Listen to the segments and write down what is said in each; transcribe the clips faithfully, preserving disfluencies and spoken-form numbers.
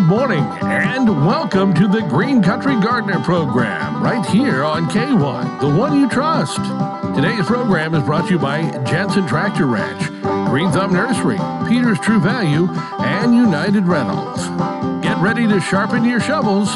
morning, and welcome to the Green Country Gardener program, right here on K one, the one you trust. Today's program is brought to you by Jensen Tractor Ranch, Green Thumb Nursery, Peter's True Value, and United Rentals. Get ready to sharpen your shovels.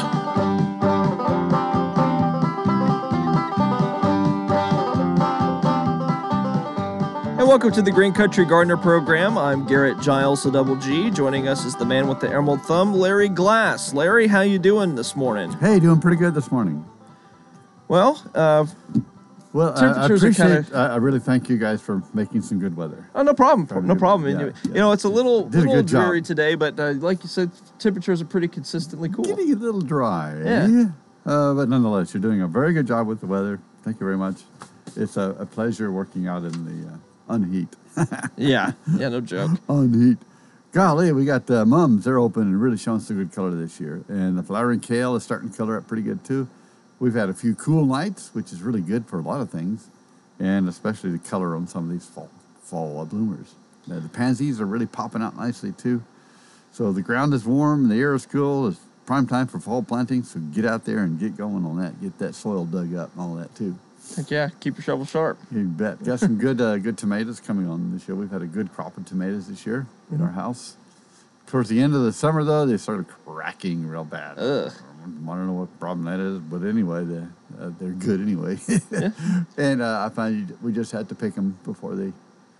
And welcome to the Green Country Gardener program. I'm Garrett Giles, the Double G. Joining us is the man with the emerald thumb, Larry Glass. Larry, how you doing this morning? Hey, doing pretty good this morning. Well, uh, well, I, I appreciate. Kinda... I, I really thank you guys for making some good weather. Oh, no problem. No problem. Yeah, you, yeah. you know, it's a little, Did little a dreary job. today, but uh, like you said, temperatures are pretty consistently cool. Getting a little dry. Yeah. Eh? Uh, but nonetheless, you're doing a very good job with the weather. Thank you very much. It's a, a pleasure working out in the uh, unheat. yeah, yeah, no joke. Unheat. Golly, we got uh, mums. They're open and really showing some good color this year. And the flowering kale is starting to color up pretty good too. We've had a few cool nights, which is really good for a lot of things, and especially the color on some of these fall fall uh, bloomers. Uh, the pansies are really popping out nicely too. So the ground is warm, the air is cool. It's prime time for fall planting. So get out there and get going on that. Get that soil dug up and all that too. Heck yeah, keep your shovel sharp. You bet. Got some good uh, good tomatoes coming on this year. We've had a good crop of tomatoes this year in our house. Towards the end of the summer, though, they started cracking real bad. Ugh. I don't know what problem that is, but anyway, they're, uh, they're good anyway. Yeah. And uh, I find we just had to pick them before they,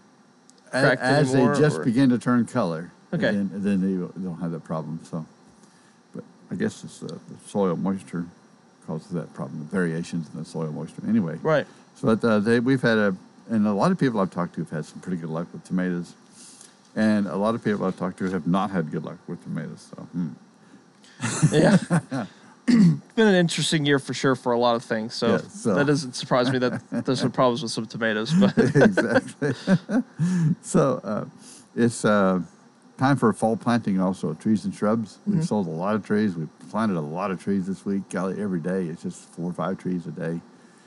as, as they just or? begin to turn color. Okay. And then, and then they don't have that problem. So, but I guess it's uh, the soil moisture causes that problem, the variations in the soil moisture. Anyway. Right. So uh, they, we've had a, and a lot of people I've talked to have had some pretty good luck with tomatoes. And a lot of people I've talked to have not had good luck with tomatoes. So, hmm. Yeah. It's been an interesting year for sure for a lot of things. So, yeah, so. That doesn't surprise me that there's some problems with some tomatoes. But exactly. So uh, it's uh, time for fall planting also, trees and shrubs. Mm-hmm. We've sold a lot of trees. We've planted a lot of trees this week. Golly, every day it's just four or five trees a day.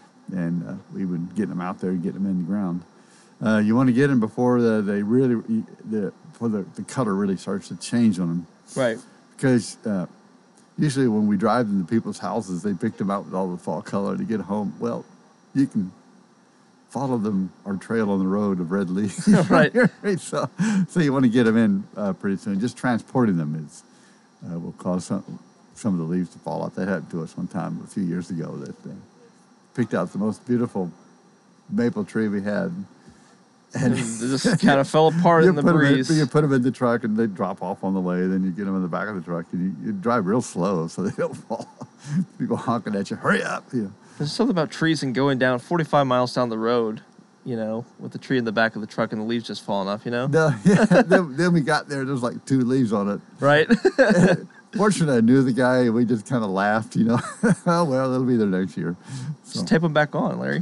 And uh, we've been getting them out there and getting them in the ground. Uh, you want to get them before the, they really, the, before the, the color really starts to change on them. Right. Because uh, usually when we drive into people's houses, they pick them out with all the fall color to get home. Well, you can follow them or trail on the road of red leaves. Right. so, so you want to get them in uh, pretty soon. Just transporting them is uh, will cause some, some of the leaves to fall off. That happened to us one time a few years ago. That uh, picked out the most beautiful maple tree we had. And it just kind of fell apart in the breeze. In, you put them in the truck, and they drop off on the way. Then you get them in the back of the truck, and you, you drive real slow so they don't fall. People honking at you, hurry up. You know. There's something about trees and going down forty-five miles down the road, you know, with the tree in the back of the truck and the leaves just falling off, you know? No, yeah, then, then we got there, there was like two leaves on it. Right. Fortunately, I knew the guy, and we just kind of laughed, you know. Oh, well, it'll be there next year. So. Just tape them back on, Larry.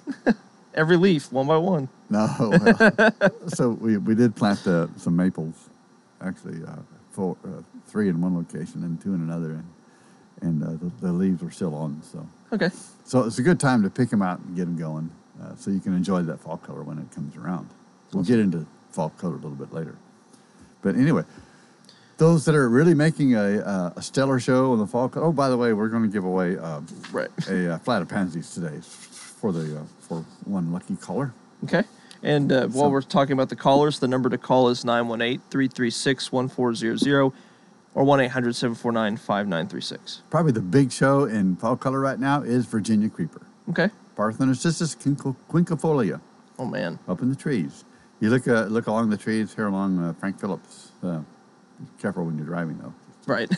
Every leaf, one by one. No. Well, so we, we did plant uh, some maples, actually, uh, four, uh, three in one location and two in another, and, and uh, the, the leaves are still on. So okay. So it's a good time to pick them out and get them going, uh, so you can enjoy that fall color when it comes around. We'll get into fall color a little bit later. But anyway, those that are really making a, uh, a stellar show in the fall color. Oh, by the way, we're going to give away uh, right. a uh, flat of pansies today for the uh, for one lucky caller. Okay. And uh, while so, we're talking about the callers, the number to call is nine one eight, three three six, one four zero zero or one eight hundred, seven four nine, five nine three six. Probably the big show in fall color right now is Virginia creeper. Okay. Parthenocystis quinquefolia. Oh, man. Up in the trees. You look uh, look along the trees here along uh, Frank Phillips. Uh, be careful when you're driving, though. Right.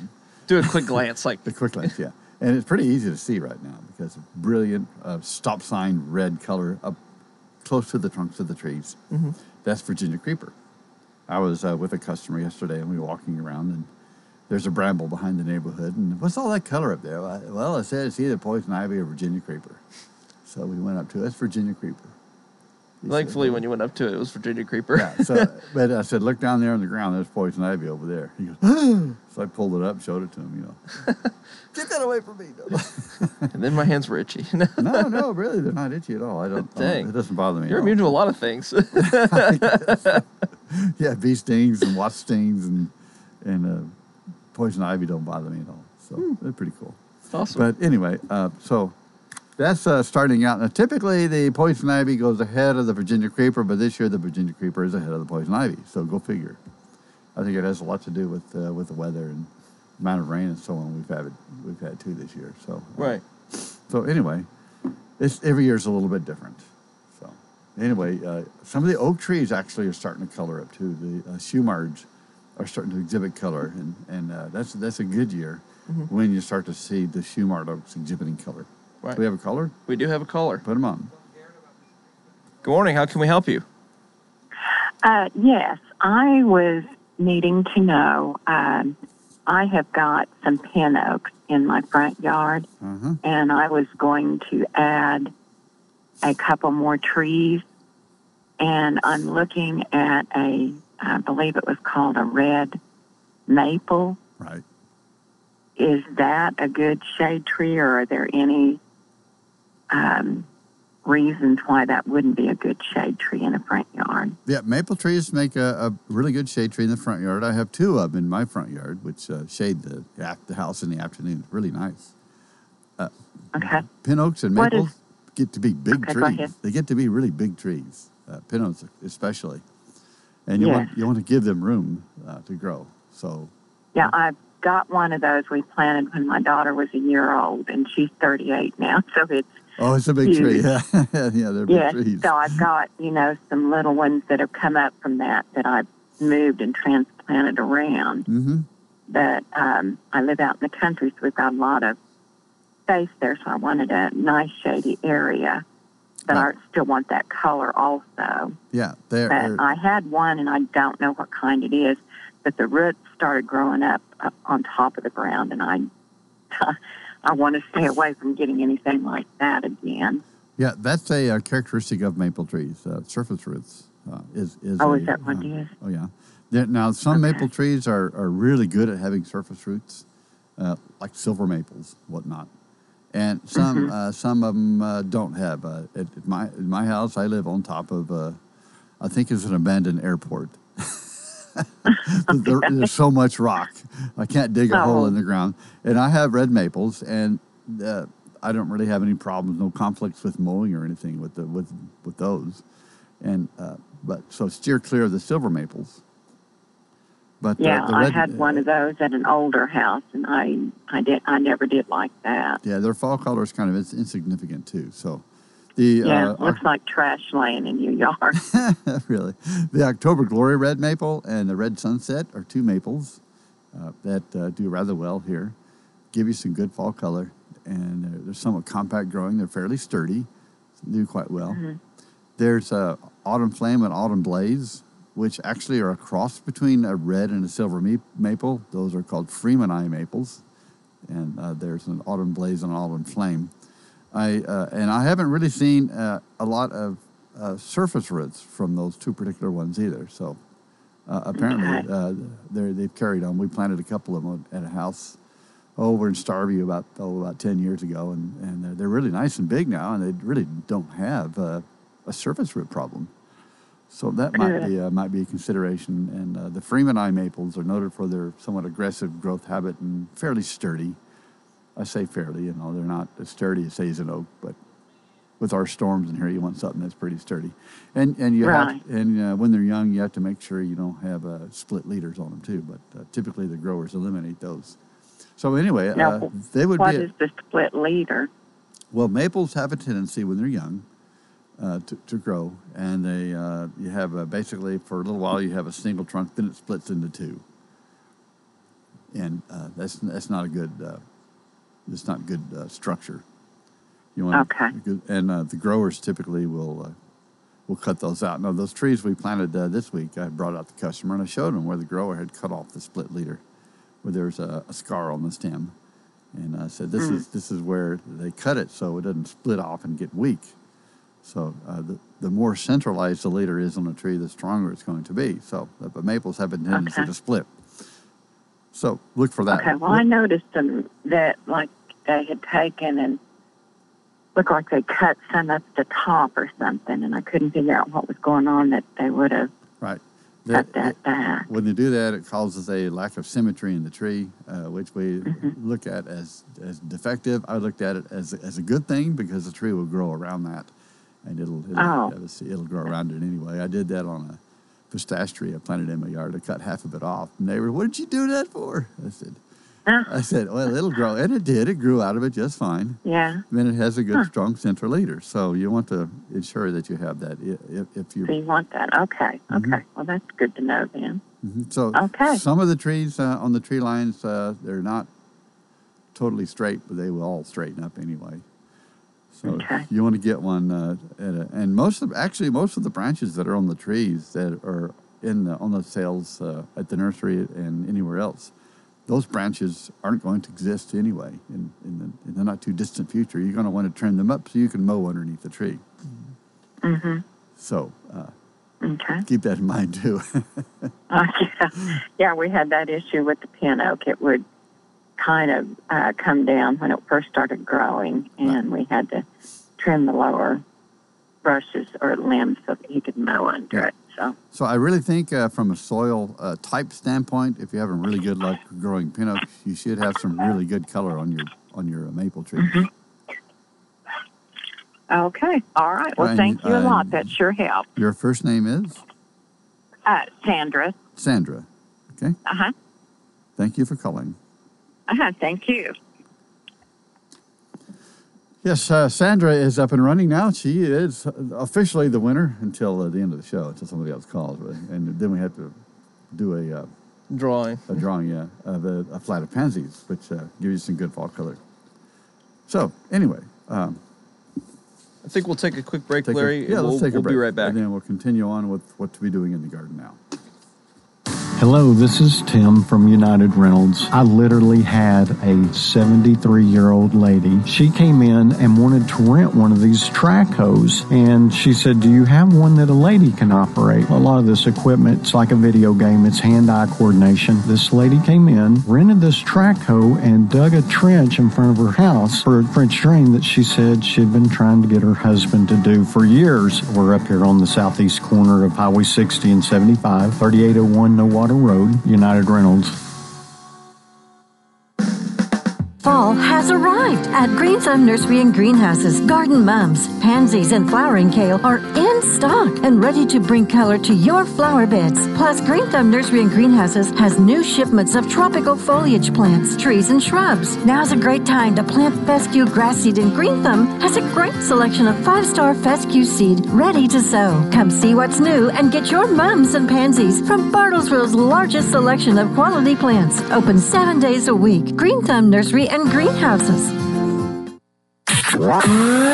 Do a quick glance. like The quick glance, yeah. And it's pretty easy to see right now because of brilliant uh, stop sign red color up close to the trunks of the trees. Mm-hmm. That's Virginia creeper. I was uh, with a customer yesterday, and we were walking around, and there's a bramble behind the neighborhood. And what's all that color up there? Well, I said it's either poison ivy or Virginia creeper. So we went up to it. It's Virginia creeper. He Thankfully, said, when you went up to it, it was Virginia creeper. Yeah. So, but I said, look down there on the ground. There's poison ivy over there. He goes, oh. So I pulled it up, showed it to him. You know, get that away from me. No. And then my hands were itchy. no, no, really, they're not itchy at all. I don't. Dang. I don't, it doesn't bother me. You're immune to a lot of things. Yeah, bee stings and wasp stings and and uh, poison ivy don't bother me at all. So Hmm. they're pretty cool. Awesome. But anyway, uh, so that's uh, starting out. Now, typically, the poison ivy goes ahead of the Virginia creeper, but this year the Virginia creeper is ahead of the poison ivy. So go figure. I think it has a lot to do with uh, with the weather and amount of rain and so on we've had we've had too this year. So uh, right. So anyway, it's every year is a little bit different. So anyway, uh, some of the oak trees actually are starting to color up too. The uh, shumards are starting to exhibit color, and and uh, that's that's a good year Mm-hmm. when you start to see the shumard oaks exhibiting color. Right. Do we have a caller? We do have a caller. Put them on. Good morning. How can we help you? Uh, yes, I was needing to know. Um, I have got some pin oaks in my front yard, Uh-huh. and I was going to add a couple more trees. And I'm looking at a, I believe it was called a red maple. Right. Is that a good shade tree, or are there any um, reasons why that wouldn't be a good shade tree in a front yard? Yeah, maple trees make a, a really good shade tree in the front yard. I have two of them in my front yard, which uh, shade the, the house in the afternoon. Really nice. Uh, Okay. Pin oaks and What is- maples get to be big Okay, go ahead. trees. They get to be really big trees, uh, pin oaks especially. And you, Yes. want, you want to give them room uh, to grow. So, Yeah, I've got one of those we planted when my daughter was a year old, and she's thirty-eight now, so it's, oh, it's a big tree. Huge. Yeah, yeah, they're big yes, trees. so I've got, you know, some little ones that have come up from that that I've moved and transplanted around. Mm-hmm. But um, I live out in the country, so we've got a lot of space there, so I wanted a nice shady area. But Right. I still want that color also. Yeah, they're, But they're I had one, and I don't know what kind it is, but the roots started growing up, up on top of the ground, and I, I want to stay away from getting anything like that again. yeah, that's a, uh characteristic of maple trees. Uh, surface roots uh, is is. Oh, a, is that what uh, it is? Oh, yeah. There, now, some maple trees are, are really good at having surface roots, uh, like silver maples, whatnot. And some Mhm. uh, some of them uh, don't have. Uh, at, at my at my house, I live on top of, uh, I think it's an abandoned airport. there, there's so much rock, I can't dig a hole Oh. in the ground. And I have red maples, and uh, I don't really have any problems, no conflicts with mowing or anything with the with with those. And uh, but so steer clear of the silver maples. But the- Yeah, the I red- had one of those at an older house, and I, I did, I never did like that. Yeah, their fall color is kind of ins- insignificant too. So, the Yeah, uh, looks like trash laying in your yard. really, the October Glory red maple and the red sunset are two maples uh, that uh, do rather well here. Give you some good fall color, and they're, they're somewhat compact growing. They're fairly sturdy, do quite well. Mhm. There's uh, Autumn Flame and Autumn Blaze, which actually are a cross between a red and a silver me- maple. Those are called Freeman Eye maples, and uh, there's an Autumn Blaze and an Autumn Flame. I uh, and I haven't really seen uh, a lot of uh, surface roots from those two particular ones either. So uh, apparently Okay. uh, they're, they've carried on. We planted a couple of them at a house over in Starview about oh, about ten years ago, and, and they're, they're really nice and big now, and they really don't have uh, a surface root problem. So that might Good. be uh, might be a consideration. And uh, the Freeman Eye maples are noted for their somewhat aggressive growth habit and fairly sturdy. I say fairly, you know, they're not as sturdy as Hazen Oak, but with our storms in here, you want something that's pretty sturdy. And and you Right. have and uh, when they're young, you have to make sure you don't have uh, split leaders on them too. But uh, typically, the growers eliminate those. So anyway, Now, uh, they would What be is the split leader? well. Maples have a tendency when they're young uh, to, to grow, and they uh, you have uh, basically for a little while you have a single trunk, then it splits into two, and uh, that's that's not a good uh, it's not good uh, structure. You want Okay. and uh, the growers typically will uh, will cut those out. Now those trees we planted uh, this week, I brought out the customer and I showed them where the grower had cut off the split leader, where there's a, a scar on the stem, and I said this Mm. is this is where they cut it so it doesn't split off and get weak. So uh, the the more centralized the leader is on a tree, the stronger it's going to be. So uh, but maples have a tendency Okay. to split. So look for that. Okay, well, I noticed them that, like, they had taken and looked like they cut some up the top or something, and I couldn't figure out what was going on that they would have. Right. cut that back. When they do that, it causes a lack of symmetry in the tree, uh, which we Mm-hmm. look at as, as defective. I looked at it as, as a good thing because the tree will grow around that, and it'll it'll, Oh. it'll, it'll grow around it anyway. I did that on a pistache tree I planted in my yard. I cut half of it off. And they were, what did you do that for? I said, Huh? I said, well, it'll grow. And it did. It grew out of it just fine. Yeah. Then it has a good, Huh. strong central leader. So you want to ensure that you have that. I- If, if you So you want that? Okay. Mm-hmm. Okay. Well, that's good to know then. Mhm. So Okay. some of the trees uh, on the tree lines, uh, they're not totally straight, but they will all straighten up anyway. So Okay. you want to get one, uh, at a, and most of actually most of the branches that are on the trees that are in the, on the sales uh, at the nursery and anywhere else, those branches aren't going to exist anyway in, in, the, in the not too distant future. You're going to want to trim them up so you can mow underneath the tree. Mm-hmm. So uh, Okay. keep that in mind too. Uh, yeah. yeah, we had that issue with the pin oak. It would kind of uh, come down when it first started growing, and we had to trim the lower brushes or limbs so that he could mow under Yeah. it. So, So I really think uh, from a soil uh, type standpoint, if you're having really good luck growing pin oak, you should have some really good color on your on your uh, maple trees. Mm-hmm. okay. All right. Well, And, thank you a uh, lot. That sure helped. Your first name is Uh, Sandra. Sandra. Okay. Uh-huh. Thank you for calling. Uh-huh. Thank you. Yes, uh, Sandra is up and running now. She is officially the winner until uh, the end of the show, until somebody else calls. Right? And then we have to do a, uh, Drawing. a drawing, yeah, of a, a flat of pansies, which uh, gives you some good fall color. So, anyway, um, I think we'll take a quick break, take a- Larry. yeah, and let's we'll, take a we'll break. be right back. And then we'll continue on with what to be doing in the garden now. Hello, this is Tim from United Reynolds. I literally had a seventy-three-year-old lady. She came in and wanted to rent one of these track hoes, and she said, do you have one that a lady can operate? A lot of this equipment, it's like a video game. It's hand-eye coordination. This lady came in, rented this track hoe, and dug a trench in front of her house for a French drain that she said she'd been trying to get her husband to do for years. We're up here on the southeast corner of Highway sixty and seventy-five, thirty-eight oh one No Water Road, United Reynolds. Fall has arrived at Green Thumb Nursery and Greenhouses. Garden mums, pansies, and flowering kale are in stock and ready to bring color to your flower beds. Plus, Green Thumb Nursery and Greenhouses has new shipments of tropical foliage plants, trees, and shrubs. Now's a great time to plant fescue grass seed, and Green Thumb has a great selection of five-star fescue seed ready to sow. Come see what's new and get your mums and pansies from Bartlesville's largest selection of quality plants. Open seven days a week. Green Thumb Nursery and Greenhouses. Storm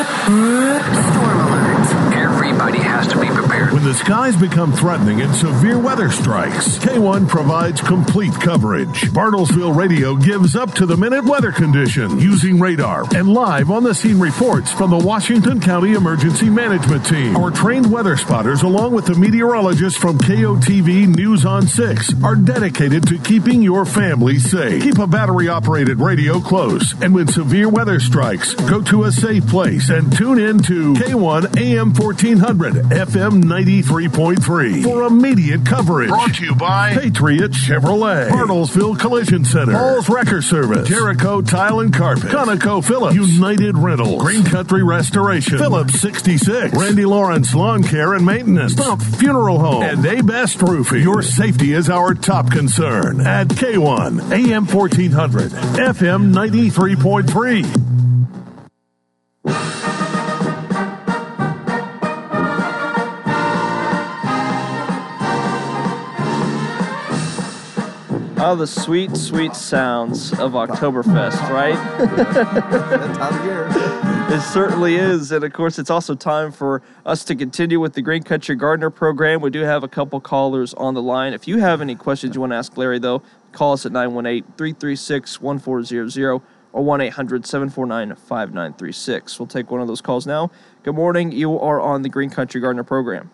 alert. Everybody has to be prepared. When the skies become threatening and severe weather strikes, K one provides complete coverage. Bartlesville Radio gives up-to-the-minute weather conditions using radar and live on-the-scene reports from the Washington County Emergency Management Team. Our trained weather spotters, along with the meteorologists from K O T V News on six, are dedicated to keeping your family safe. Keep a battery-operated radio close, and when severe weather strikes, go to a safe place and tune in to K one A M fourteen hundred, F M ninety-three point three for immediate coverage. Brought to you by Patriot Chevrolet, Bartlesville Collision Center, Paul's Wrecker Service, Jericho Tile and Carpet, Conoco Phillips, United Rentals, Green Country Restoration, Phillips sixty-six, Randy Lawrence Lawn Care and Maintenance, Stump Funeral Home, and A Best Roofing. Your safety is our top concern at K one A M fourteen hundred, F M ninety-three point three. Oh, the sweet, sweet sounds of Oktoberfest, right? That time of year. It certainly is. And of course, it's also time for us to continue with the Green Country Gardener program. We do have a couple callers on the line. If you have any questions you want to ask Larry, though, call us at nine one eight, three three six, one four zero zero or one eight hundred, seven four nine, five nine three six. We'll take one of those calls now. Good morning. You are on the Green Country Gardener program.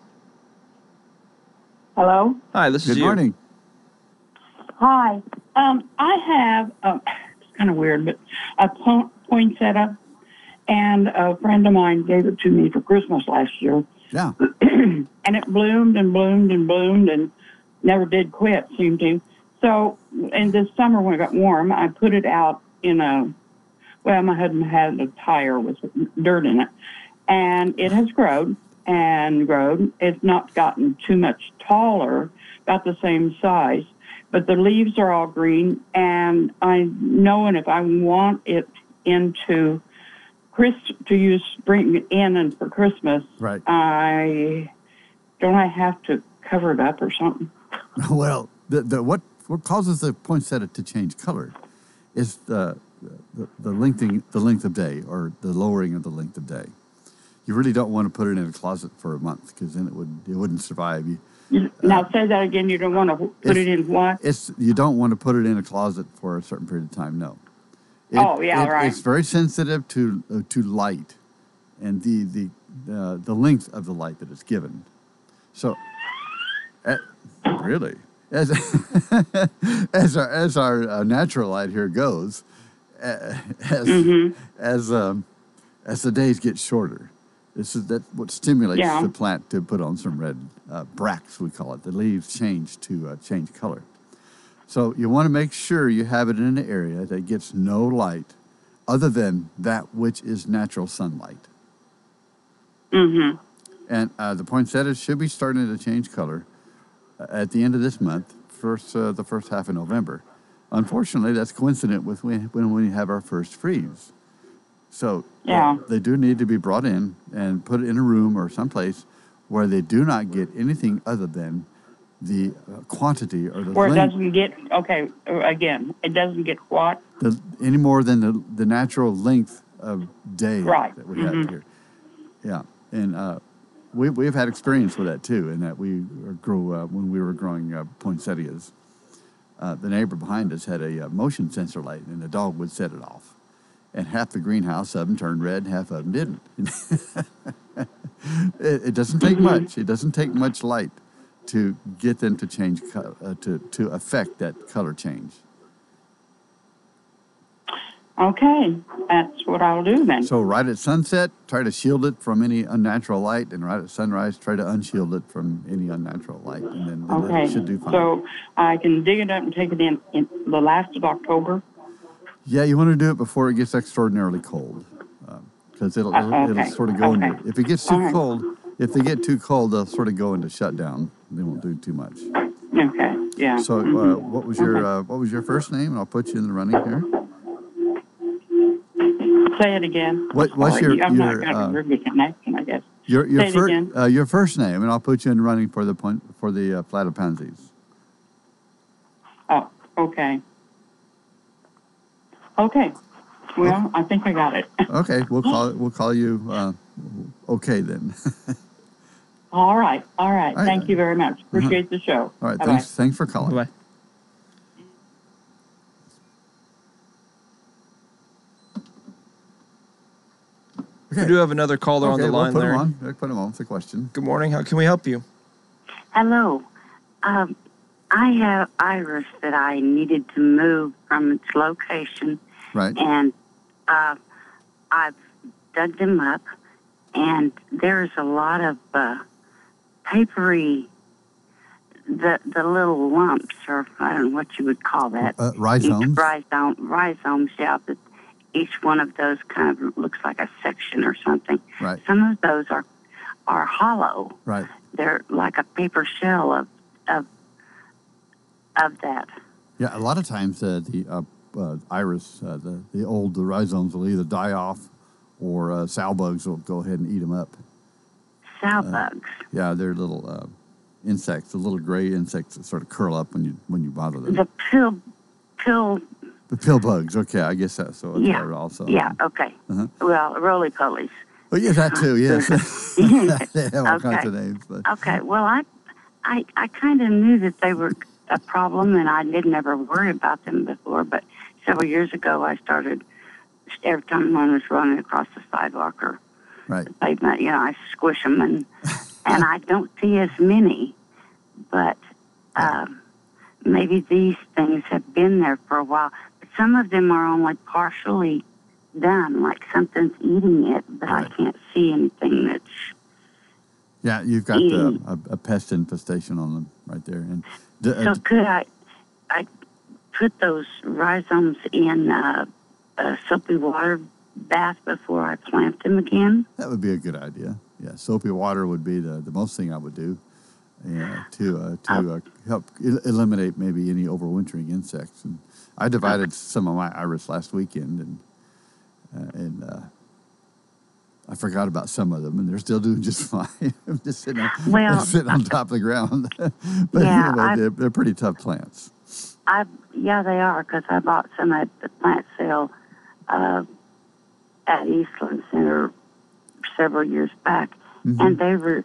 Hello? Hi, this is Good you. morning. Hi. Um, I have, uh, it's kind of weird, but a po- poinsettia, and a friend of mine gave it to me for Christmas last year. Yeah. And it bloomed and bloomed and bloomed, and never did quit, seemed to. So in this summer when it got warm, I put it out in a, well, my husband had a tire with dirt in it, and it has grown and grown. It's not gotten too much taller, about the same size, but the leaves are all green, and I know, and if I want it into Chris to use, bring it in and for Christmas, Right. I, don't I have to cover it up or something? Well, the, the, what, what causes the poinsettia to change color is the, the, the, lengthening, the length of day, or the lowering of the length of day. You really don't want to put it in a closet for a month, because then it, would, it wouldn't survive. You, You- Now say that again. You don't want to put It's- it in what? It's you don't want to put it in a closet for a certain period of time. No. It, Oh, yeah, it- right. It's very sensitive to uh, to light, and the the uh, the length of the light that it's given. So, uh, really, as as our as our uh, natural light here goes, uh, as Mm-hmm. as um, as the days get shorter, this is that what stimulates Yeah. the plant to put on some red uh, bracts, we call it. The leaves change to uh, change color. So you want to make sure you have it in an area that gets no light other than that which is natural sunlight. Mm-hmm. And uh, the poinsettias should be starting to change color uh, at the end of this month, first uh, the first half of November. Unfortunately, that's coincident with when, when we have our first freeze. So uh, Yeah. they do need to be brought in and put in a room or someplace where they do not get anything other than the uh, quantity or the Where it length, doesn't get, okay, uh, again, it doesn't get what? the, any more than the, the natural length of day Right. that we have Mhm. here. Yeah, and uh, we, we've had experience with that too, in that we grew, uh, when we were growing uh, poinsettias, uh, the neighbor behind us had a uh, motion sensor light, and the dog would set it off. And half the greenhouse of them turned red, and half of them didn't. it, it doesn't take much. It doesn't take much light to get them to change, co- uh, to, to affect that color change. Okay, that's what I'll do then. So right at sunset, try to shield it from any unnatural light, and right at sunrise, try to unshield it from any unnatural light, and then, then Okay, it should do fine. so I can dig it up and take it in, in the last of October? Yeah, you want to do it before it gets extraordinarily cold, because it'll, Uh, it'll, okay, it'll sort of go okay. into, if it gets too All right. cold, if they get too cold, they'll sort of go into shutdown. They won't do too much. Okay, yeah. So, uh, mhm. what was your Okay. uh, what was your first name? And I'll put you in the running here. Say it again. What- what's Sorry, your- I'm not your, got uh, a very good connection, I guess. Your your Say it first again. uh, your first name, and I'll put you in the running for the point for the uh, platypansies. Oh, okay. Okay. Well, I think I got it. Okay, we'll call we'll call you uh, okay then. All right, all right. All right. Thank you very much. Appreciate the show. All right, Bye-bye. thanks thanks for calling. Bye. Okay. We do have another caller on Okay, the we'll line, put him Larry. on. We'll put him on with the question. Good morning. How can we help you? Hello. Um, I have iris that I needed to move from its location, Right. and uh, I've dug them up, and there's a lot of uh, papery, the the little lumps, or I don't know what you would call that. Uh, rhizomes? Each rhizome, rhizomes, yeah. That each one of those kind of looks like a section or something. Right. Some of those are are hollow. Right. They're like a paper shell of of of that. Yeah, a lot of times uh, the uh, uh, iris, uh, the the old the rhizomes will either die off, or uh, sow bugs will go ahead and eat them up. Sow Uh, bugs. Yeah, they're little uh, insects, the little gray insects that sort of curl up when you when you bother them. The pill, pill. The pill bugs. Okay, I guess that's so. It's Yeah. there also. Yeah. Okay. Uh-huh. Well, roly polies. Oh, yeah, that too. Yes. They have all kinds Okay. of names. But Okay. Well, I, I, I kind of knew that they were a problem, and I didn't ever worry about them before. But several years ago, I started. Every time one was running across the sidewalk or right. the pavement, you know, I squish them, and and I don't see as many, but um, maybe these things have been there for a while. But some of them are only partially done, like something's eating it, but I Right. can't see anything that's Yeah, you've got eating. uh, a, a pest infestation on them right there. And d- So uh, d- could I, I put those rhizomes in uh, a soapy water bath before I plant them again? that would be a good idea. Yeah, soapy water would be the, the most thing I would do. Yeah, to uh, to uh, help el- eliminate maybe any overwintering insects. And I divided some of my iris last weekend, and uh, and uh, I forgot about some of them, and they're still doing just fine. I'm just sitting on, Well, sitting on top of the ground. but Yeah, anyway, I- they're, they're pretty tough plants. I yeah, they are, because I bought some at the plant sale uh, at Eastland Center several years back, Mhm. and they were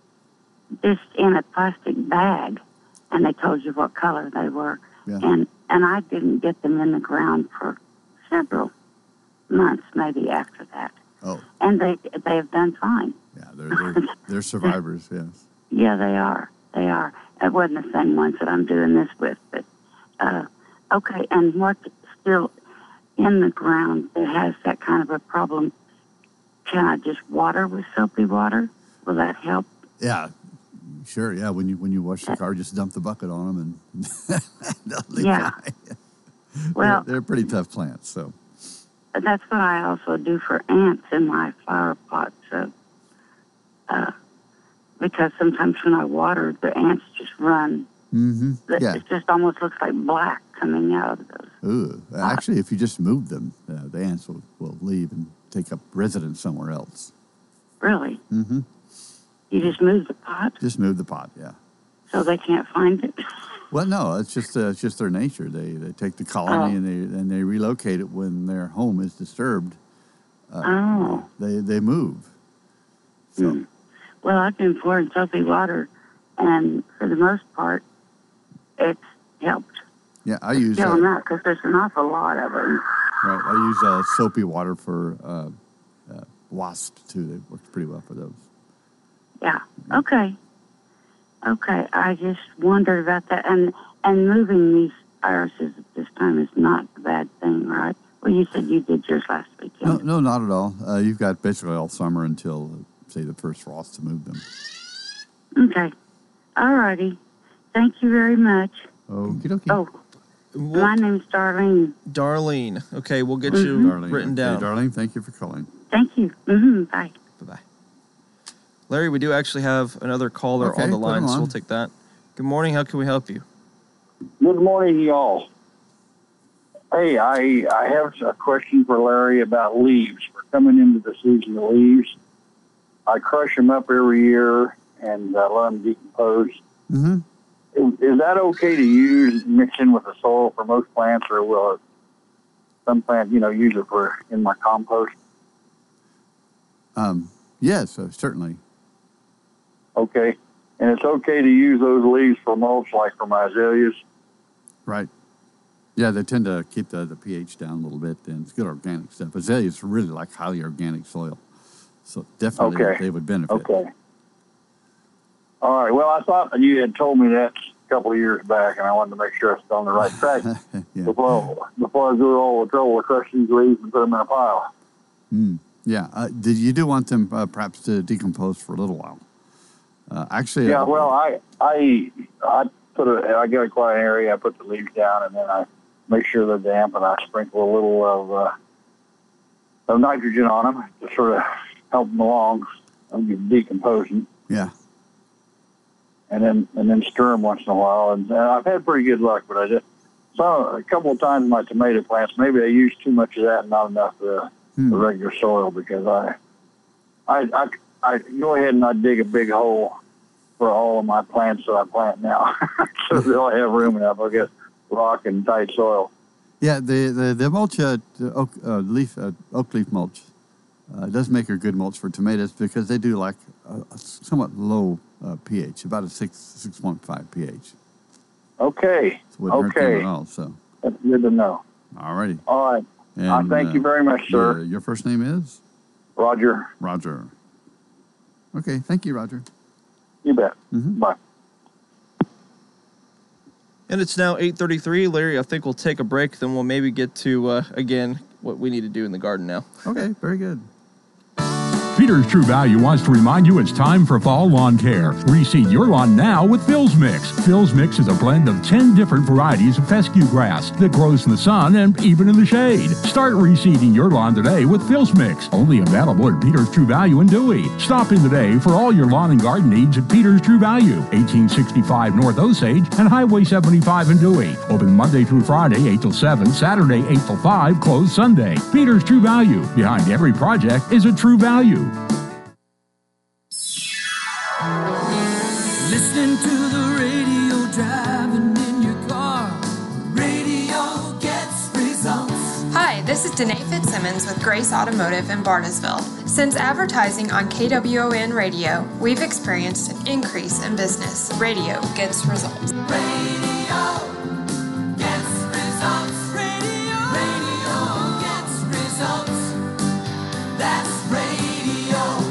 just in a plastic bag, and they told you what color they were, Yeah. and and I didn't get them in the ground for several months, maybe after that, Oh, and they they have done fine. yeah, they're they're, they're survivors. Yes. Yeah, they are. They are. It wasn't the same ones that I'm doing this with, but uh, okay. And what's still in the ground that has that kind of a problem? Can I just water with soapy water? Will that help? Yeah. Sure. Yeah. When you when you wash the car, just dump the bucket on them, and they'll be Yeah. fine. Well, they're, they're pretty tough plants. So. that's what I also do for ants in my flower pots. So, uh, because sometimes when I water, the ants just run. Mm-hmm. It Yeah. it just almost looks like black coming out of those. Ooh. Actually, if you just move them, uh, the ants will, will leave and take up residence somewhere else. Really? Mm-hmm. You just move the pot Just move the pot. Yeah. so they can't find it? Well, no, it's just uh, it's just their nature. They they take the colony Oh. and they and they relocate it when their home is disturbed. Uh, Oh. They they move. So Hmm. Well, I've been pouring soapy water, and for the most part, it's helped yeah, I use kill uh, them out because there's an awful lot of them. right. I use uh, soapy water for uh, uh, wasps too. They work pretty well for those. Yeah. Okay. Okay. I just wondered about that, and and moving these irises at this time is not a bad thing, right? Well, you said you did yours last No, weekend. no, not at all. Uh, you've got basically all summer until say the first frost to move them. Okay. All righty. Thank you very much. Okie dokie. Oh, Well, my name's Darlene. Darlene. Okay, we'll get Mhm. you Darlene. written Okay, down. Darlene, thank you for calling. Thank you. Mm-hmm. Bye. Bye-bye. Larry, we do actually have another caller Okay, on the put line, him so on. we'll take that. Good morning. How can we help you? Good morning, y'all. Hey, I I have a question for Larry about leaves. We're coming into the season of leaves. I crush them up every year and uh, let them decompose. Mm-hmm. Is, is that okay to use mixing with the soil for most plants, or will it, some plants, you know, use it for in my compost? Um, yes, uh, certainly. Okay, and it's okay to use those leaves for mulch, like for my azaleas. Right. Yeah, they tend to keep the, the pH down a little bit, and it's good organic stuff. Azaleas really like highly organic soil, so definitely Okay. they would benefit. Okay. All right. Well, I thought you had told me that a couple of years back, and I wanted to make sure I was on the right track yeah. before before I go all the trouble to crush these leaves and put them in a pile. Mm. Yeah. Uh, did you do want them uh, perhaps to decompose for a little while? Uh, actually, Yeah. uh, Well, I I I put a I got a quiet area. I put the leaves down, and then I make sure they're damp, and I sprinkle a little of uh, of nitrogen on them to sort of help them along, I'm decomposing. yeah. and then and then stir them once in a while. And, and I've had pretty good luck, but I just saw a couple of times my tomato plants. Maybe I used too much of that and not enough of the, Hmm. the regular soil, because I, I I I go ahead and I dig a big hole for all of my plants that I plant now, so they'll have room enough. I guess rock and tight soil. Yeah, the the, the mulch, uh, the oak uh, leaf, uh, oak leaf mulch, uh, does make a good mulch for tomatoes because they do like a, a somewhat low uh, pH, about a six six point five pH. Okay, So it wouldn't hurt them okay, at all. So, that's good to know. all righty. All right, I And, thank uh, you very much, sir. Your, your first name is Roger. Roger. Okay, thank you, Roger. You bet. Mhm. Bye. And it's now eight thirty-three. Larry, I think we'll take a break, then we'll maybe get to, uh, again, what we need to do in the garden now. Okay, very good. Peter's True Value wants to remind you it's time for fall lawn care. Reseed your lawn now with Phil's Mix. Phil's Mix is a blend of ten different varieties of fescue grass that grows in the sun and even in the shade. Start reseeding your lawn today with Phil's Mix. Only available at Peter's True Value in Dewey. Stop in today for all your lawn and garden needs at Peter's True Value, eighteen sixty-five North Osage and Highway seventy-five in Dewey. Open Monday through Friday, eight till seven, Saturday, eight till five, closed Sunday. Peter's True Value. Behind every project is a true value. Listening to the radio, driving in your car. Radio gets results. Hi, this is Danae Fitzsimmons with Grace Automotive in Barnesville. Since advertising on K W O N Radio, we've experienced an increase in business. Radio gets results. Radio gets results. Radio, radio gets results. That's radio.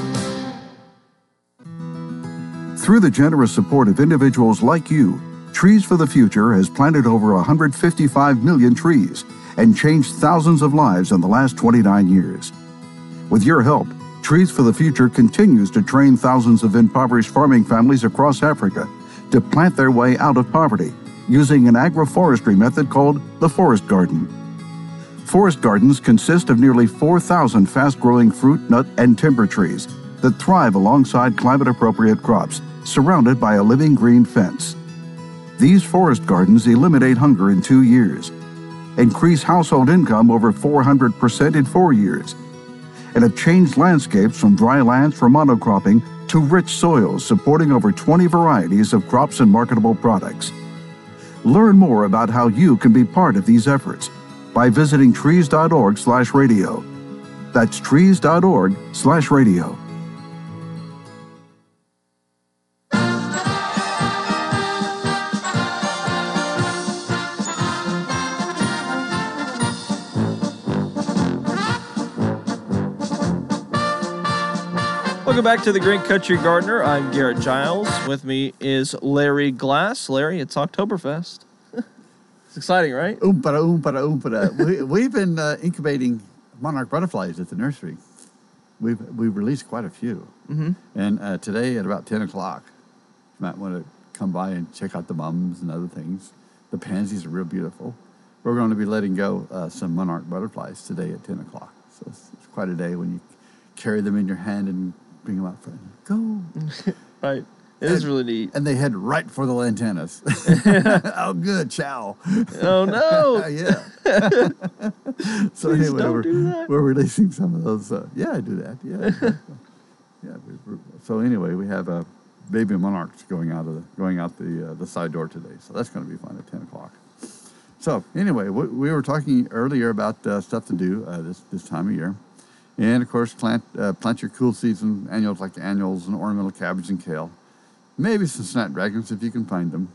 Through the generous support of individuals like you, Trees for the Future has planted over one hundred fifty-five million trees and changed thousands of lives in the last twenty-nine years. With your help, Trees for the Future continues to train thousands of impoverished farming families across Africa to plant their way out of poverty using an agroforestry method called the Forest Garden. Forest gardens consist of nearly four thousand fast-growing fruit, nut, and timber trees that thrive alongside climate-appropriate crops, surrounded by a living green fence. These forest gardens eliminate hunger in two years, increase household income over four hundred percent in four years, and have changed landscapes from dry lands for monocropping to rich soils supporting over twenty varieties of crops and marketable products. Learn more about how you can be part of these efforts by visiting trees.org slash radio. That's trees.org slash radio. Welcome back to the Green Country Gardener. I'm Garrett Giles. With me is Larry Glass. Larry, it's Oktoberfest. It's exciting, right? Oompara, oompara, oompara. we, we've been uh, incubating monarch butterflies at the nursery. We've we've released quite a few. Mm-hmm. And uh, today at about ten o'clock, you might want to come by and check out the mums and other things. The pansies are real beautiful. We're going to be letting go uh, some monarch butterflies today at ten o'clock. So it's, it's quite a day when you carry them in your hand and bring them out front. Go. Right. It and, is really neat. And they head right for the antennas. Oh, good. Ciao. Oh, no. Yeah. So Please anyway, don't we're, do that. we're releasing some of those. Uh, yeah, I do that. Yeah. Exactly. Yeah. We, we're, so anyway, we have uh, baby monarchs going out of the, going out the uh, the side door today. So that's going to be fun at ten o'clock. So anyway, we, we were talking earlier about uh, stuff to do uh, this this time of year. And, of course, plant uh, plant your cool season annuals like annuals and ornamental cabbage and kale. Maybe some snapdragons if you can find them.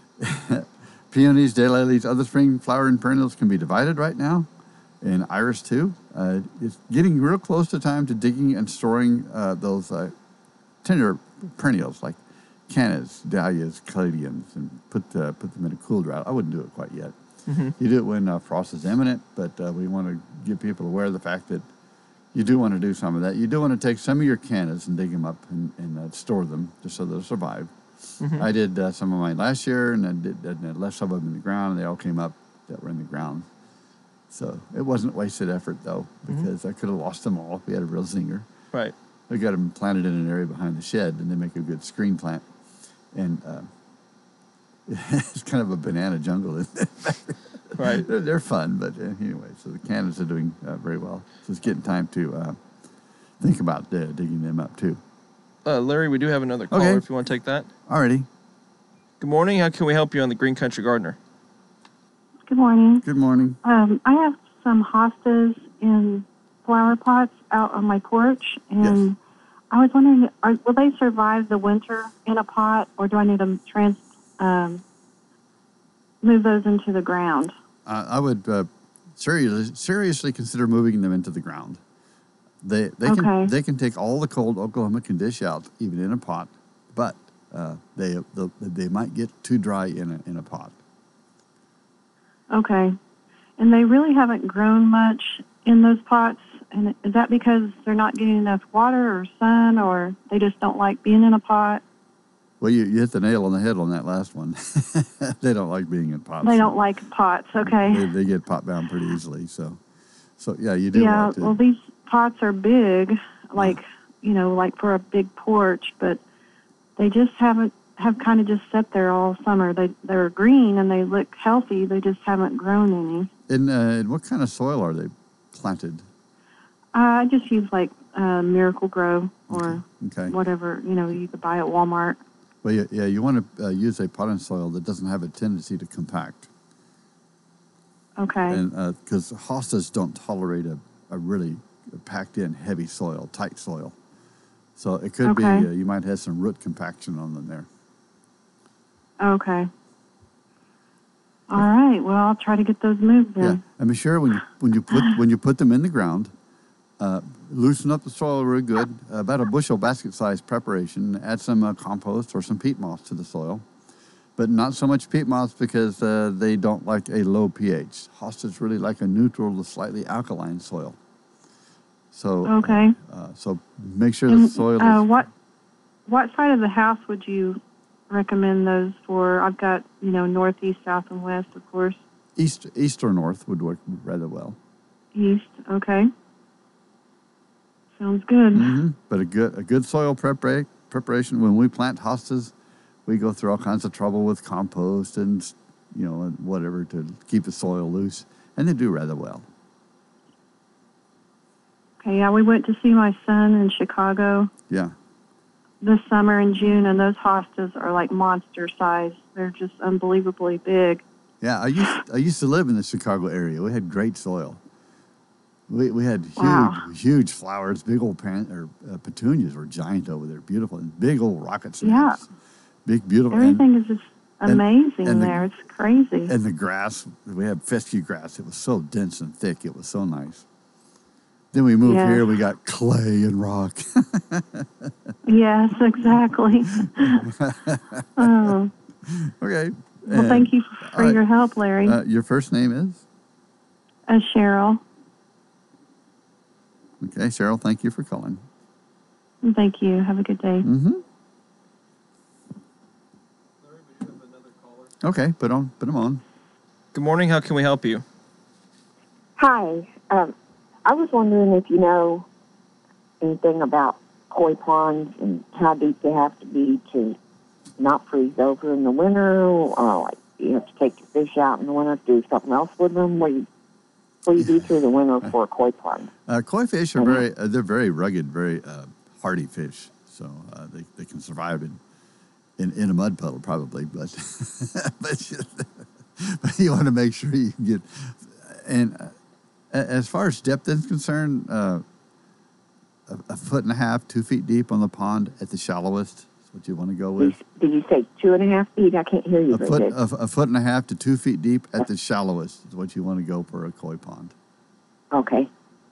Peonies, daylilies, other spring flowering perennials can be divided right now. And iris, too. Uh, it's getting real close to time to digging and storing uh, those uh, tender perennials like cannas, dahlias, caladiums, and put uh, put them in a cool drought. I wouldn't do it quite yet. Mm-hmm. You do it when uh, frost is imminent, but uh, we want to get people aware of the fact that you do want to do some of that. You do want to take some of your cannas and dig them up and, and uh, store them just so they'll survive. Mm-hmm. I did uh, some of mine last year, and I did and I left some of them in the ground, and they all came up that were in the ground. So it wasn't wasted effort, though, because mm-hmm. I could have lost them all if we had a real zinger. Right. We got them planted in an area behind the shed, and they make a good screen plant. And uh, it's kind of a banana jungle, isn't it? Right. They're, they're fun, but uh, anyway, so the cannas are doing uh, very well. So it's getting time to uh, think about uh, digging them up, too. Uh, Larry, we do have another caller Okay. if you want to take that. Alrighty. Good morning. How can we help you on the Green Country Gardener? Good morning. Good morning. Um, I have some hostas in flower pots out on my porch, and Yes. I was wondering, are, will they survive the winter in a pot, or do I need to trans, um, move those into the ground? Uh, I would uh, seriously, seriously consider moving them into the ground. They they Okay. can they can take all the cold Oklahoma can dish out, even in a pot, but uh, they they'll- they might get too dry in a in a pot. Okay. And they really haven't grown much in those pots. And is that because they're not getting enough water or sun, or they just don't like being in a pot? Well, you, you hit the nail on the head on that last one. They don't like being in pots. They don't like pots. Okay. They, they get pot bound pretty easily. So, so yeah, you do Yeah. want to. Well, these pots are big, like you know, like for a big porch, but they just haven't have kind of just sat there all summer. They they're green and they look healthy. They just haven't grown any. In, uh, in what kind of soil are they planted? Uh, I just use like uh, Miracle Grow or Okay. whatever you know you could buy at Walmart. Well, yeah, yeah you want to uh, use a potting soil that doesn't have a tendency to compact. Okay. And because uh, hostas don't tolerate a, a really packed-in, heavy soil, tight soil. So it could Okay. be, uh, you might have some root compaction on them there. Okay. All right. Well, I'll try to get those moved then. Yeah, and be sure when you when you put when you put them in the ground, uh, loosen up the soil real good. Uh, about a bushel basket-sized preparation. Add some uh, compost or some peat moss to the soil, but not so much peat moss because uh, they don't like a low pH. Hostas really like a neutral to slightly alkaline soil. So Okay. uh, so make sure the And, soil uh, is. what what side of the house would you recommend those for? I've got you know northeast, south, and west, of course. East, east or north would work rather well. East. Okay. Sounds good. Mm-hmm. But a good a good soil prepara- preparation. When we plant hostas, we go through all kinds of trouble with compost and you know and whatever to keep the soil loose, and they do rather well. Okay. Yeah, we went to see my son in Chicago Yeah. this summer in June, and those hostas are like monster size. They're just unbelievably big. Yeah, I used I used to live in the Chicago area. We had great soil. We we had huge Wow. huge flowers. Big old pan, or uh, petunias were giant over there, beautiful, and big old rocket snaps. Yeah. Big beautiful. and- Everything is just and- amazing and the- there. It's crazy. And the grass, we had fescue grass. It was so dense and thick. It was so nice. Then we moved Yes. here. We got clay and rock. Yes, exactly. Oh. Okay. Well, thank you for all right. your help, Larry. Uh, your first name is? Uh, Cheryl. Okay, Cheryl, thank you for calling. Thank you. Have a good day. Mm-hmm. Okay, put on, put them on. Good morning. How can we help you? Hi. Um, I was wondering if you know anything about koi ponds and how deep they have to be to not freeze over in the winter. Uh, like you have to take your fish out in the winter to do something else with them. What do you, what do, you do through the winter for a koi pond? Uh, koi fish are very, uh, they're very rugged, very uh, hardy fish. So uh, they, they can survive in, in, in a mud puddle probably, but, but, you, but you want to make sure you can get, and uh, as far as depth is concerned, uh, a, a foot and a half, two feet deep on the pond at the shallowest is what you want to go with. Did you say two and a half feet? I can't hear you A very foot, good. a, a foot and a half to two feet deep at the shallowest is what you want to go for a koi pond. Okay.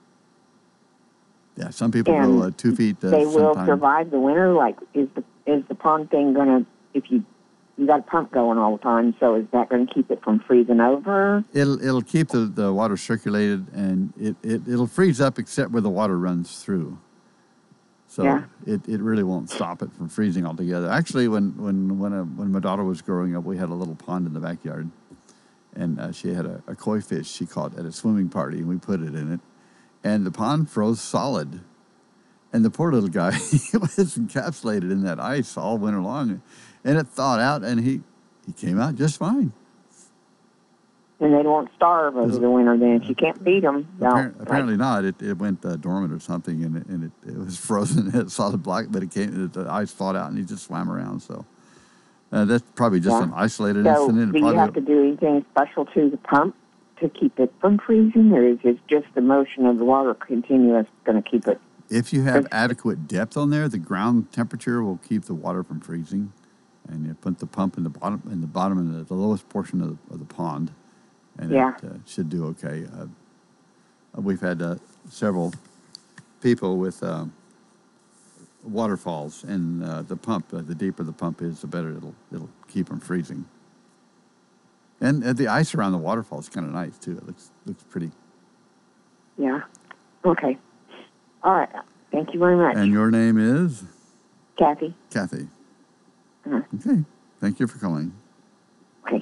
Yeah, some people And go uh, two feet. Uh, they will sometime. survive the winter. Like, is the is the pond thing gonna? If you you got a pump going all the time, so is that going to keep it from freezing over? It'll it'll keep the, the water circulated, and it, it it'll freeze up except where the water runs through. So Yeah. it, it really won't stop it from freezing altogether. Actually, when when when, a, when my daughter was growing up, we had a little pond in the backyard, and uh, she had a, a koi fish she caught at a swimming party, and we put it in it, and the pond froze solid. And the poor little guy, he was encapsulated in that ice all winter long, and it thawed out, and he, he came out just fine. And they won't starve over the winter then. If you can't feed them, Appar- apparently not. It, it went uh, dormant or something, and it, and it, it was frozen. It solid block, but it came. The ice thawed out, and he just swam around. So uh, that's probably just Yeah. an isolated So incident. do you Probably have to do anything special to the pump to keep it from freezing, or is it just the motion of the water continuous going to keep it? if you have adequate depth on there, the ground temperature will keep the water from freezing, and you put the pump in the bottom in the bottom in the, the lowest portion of the, of the pond, and Yeah. it uh, should do okay. Uh, we've had uh, several people with uh, waterfalls, and uh, the pump, uh, the deeper the pump is, the better it'll it'll keep them freezing. And uh, the ice around the waterfall is kind of nice too. It looks looks pretty. Yeah. Okay. All right. Thank you very much. And your name is? Kathy. Kathy. Uh-huh. Okay. Thank you for calling. Okay.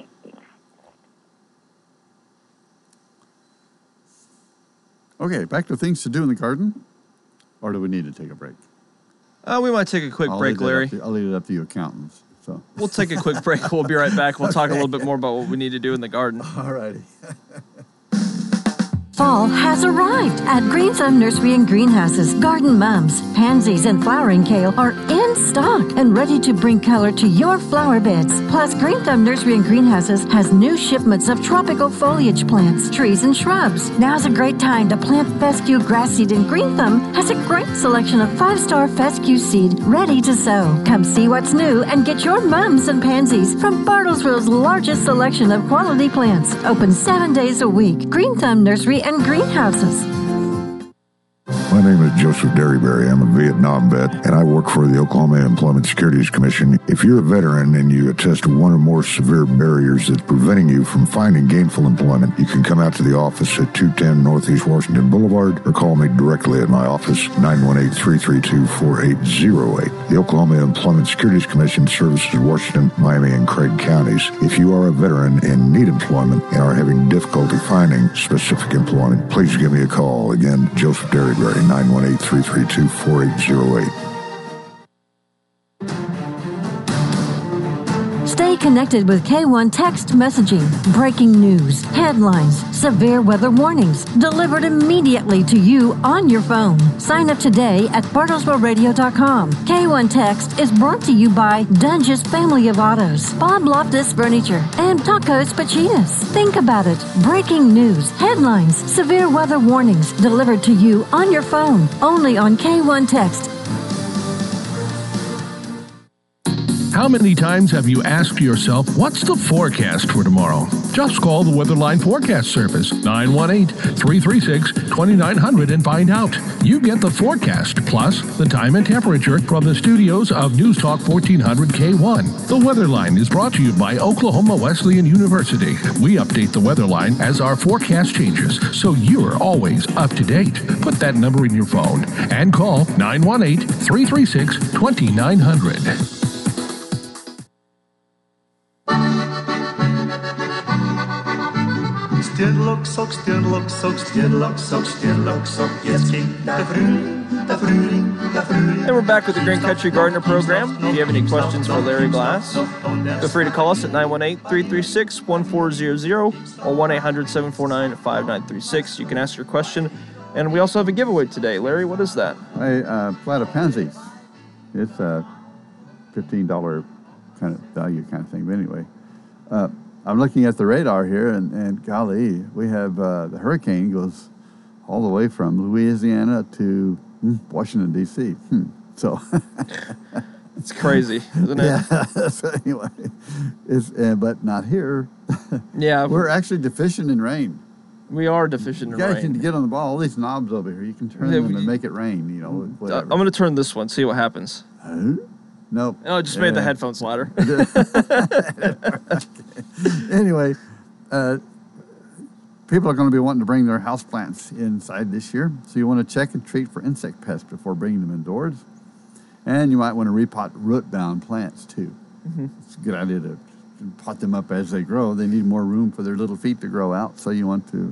Okay, back to things to do in the garden. Or do we need to take a break? Uh, we might take a quick I'll break, leave it Larry. up to- I'll leave it up to you accountants. So We'll take a quick break. We'll be right back. We'll talk a Okay. little bit more about what we need to do in the garden. All righty. Fall has arrived at Green Thumb Nursery and Greenhouses. Garden mums, pansies, and flowering kale are in stock and ready to bring color to your flower beds. Plus, Green Thumb Nursery and Greenhouses has new shipments of tropical foliage plants, trees, and shrubs. Now's a great time to plant fescue grass seed, and Green Thumb has a great selection of five-star fescue seed ready to sow. Come see what's new and get your mums and pansies from Bartlesville's largest selection of quality plants. Open seven days a week. Green Thumb Nursery and Greenhouses. My name is Joseph Derryberry. I'm a Vietnam vet, and I work for the Oklahoma Employment Securities Commission. If you're a veteran and you attest to one or more severe barriers that's preventing you from finding gainful employment, you can come out to the office at two ten Northeast Washington Boulevard or call me directly at my office, nine one eight, three three two, four eight zero eight. The Oklahoma Employment Securities Commission services Washington, Miami, and Craig counties. If you are a veteran and need employment and are having difficulty finding specific employment, please give me a call. Again, Joseph Derryberry, nine one eight, three three two, four eight zero eight. Stay connected with K one text messaging, breaking news, headlines, severe weather warnings, delivered immediately to you on your phone. Sign up today at bartlesville radio dot com. K one Text is brought to you by Dunge's Family of Autos, Bob Loftus Furniture, and Tacos Pachitas. Think about it. Breaking news, headlines, severe weather warnings, delivered to you on your phone. Only on K one Text. How many times have you asked yourself, what's the forecast for tomorrow? Just call the Weatherline Forecast Service, nine one eight, three three six, two nine zero zero and find out. You get the forecast, plus the time and temperature from the studios of News Talk fourteen hundred K one. The Weatherline is brought to you by Oklahoma Wesleyan University. We update the Weatherline as our forecast changes, so you're always up to date. Put that number in your phone and call nine one eight, three three six, two nine zero zero. Stedelijk sok, stedelijk sok, stedelijk sok, stedelijk sok. Yes, king, de vroeling, de vroeling, de vroeling. And we're back with the Green Country Gardener program. If you have any questions for Larry Glass, feel free to call us at nine one eight, three three six, one four zero zero or one eight hundred, seven four nine, five nine three six. You can ask your question. And we also have a giveaway today. Larry, what is that? A uh, flat of pansies. It's a fifteen dollars kind of value kind of thing. But anyway, uh, I'm looking at the radar here, and, and golly, we have uh, the hurricane goes all the way from Louisiana to hmm, Washington, D C Hmm. So it's crazy, isn't it? Yeah. So anyway, it's uh, but not here. Yeah, we're actually deficient in rain. We are deficient in You guys rain. can get on the ball. All these knobs over here, you can turn Yeah, them we- and make it rain. You know, Uh, whatever. I'm going to turn this one, see what happens. Huh? Nope. Oh, it just made the Yeah. headphones louder. Anyway, uh, people are going to be wanting to bring their houseplants inside this year, so you want to check and treat for insect pests before bringing them indoors. And you might want to repot root-bound plants too. Mhm. It's a good idea to pot them up as they grow. They need more room for their little feet to grow out, so you want to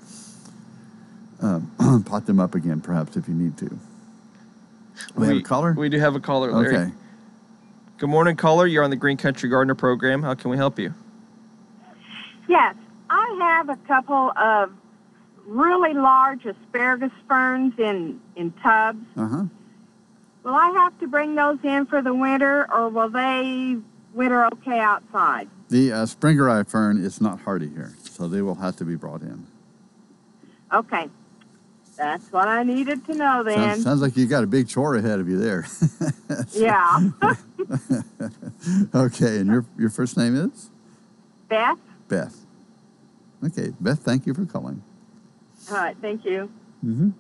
uh, uh, pot them up again, perhaps, if you need to. We, have a caller? We do have a caller, Larry. Okay. Good morning, caller. You're on the Green Country Gardener program. How can we help you? Yes, I have a couple of really large asparagus ferns in, in tubs. Uh-huh. Will I have to bring those in for the winter, or will they winter okay outside? The uh, Springer eye fern is not hardy here, so they will have to be brought in. Okay. That's what I needed to know then. Sounds, sounds like you got a big chore ahead of you there. Yeah. Okay, and your your first name is? Beth? Beth. Okay, Beth, thank you for calling. All right, thank you. Mm-hmm.